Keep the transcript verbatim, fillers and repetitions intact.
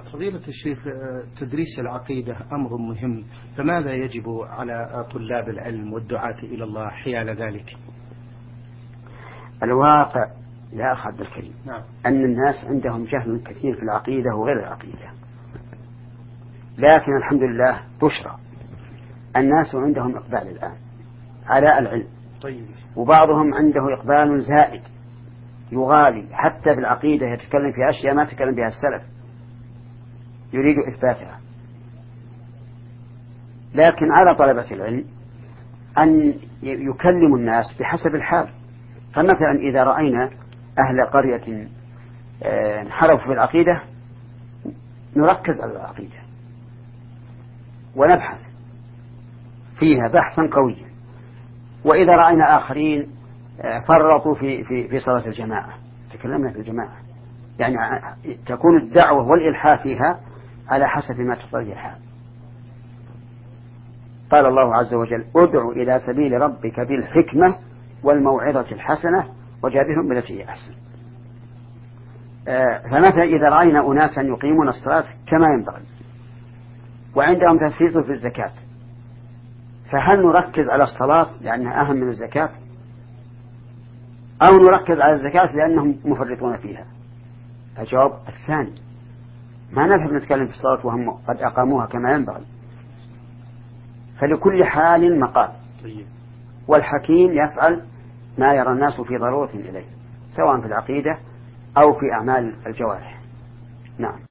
فضيلة الشيخ، تدريس العقيدة أمر مهم، فماذا يجب على طلاب العلم والدعاة إلى الله حيال ذلك؟ الواقع يا أخ عبد الكريم نعم. أن الناس عندهم جهل كثير في العقيدة وغير العقيدة، لكن الحمد لله بشرى الناس عندهم إقبال الآن على العلم. طيب. وبعضهم عنده إقبال زائد يغالي حتى في العقيدة، يتكلم في أشياء ما تكلم بها السلف، يريد إثباتها. لكن على طلبة العلم أن يكلموا الناس بحسب الحال. فمثلا إذا رأينا أهل قرية انحرفوا في العقيدة نركز على العقيدة ونبحث فيها بحثا قويا. وإذا رأينا آخرين فرطوا في في في صلاة الجماعة تكلمنا في الجماعة، يعني تكون الدعوة والإلحاح فيها على حسب ما تقتضيه الحال. قال الله عز وجل: ادع إلى سبيل ربك بالحكمة والموعظة الحسنة وجادلهم بالتي هي أحسن. فمثلا إذا رأينا أناسا يقيمون الصلاة كما ينبغي وعندهم تفريط في الزكاة، فهل نركز على الصلاة لأنها أهم من الزكاة، أو نركز على الزكاة لأنهم مفرطون فيها؟ الجواب الثاني. ما نذهب نتكلم في الصلاة وهم قد أقاموها كما ينبغي. فلكل حال مقال، والحكيم يفعل ما يرى الناس في ضرورة إليه، سواء في العقيدة أو في أعمال الجوارح. نعم.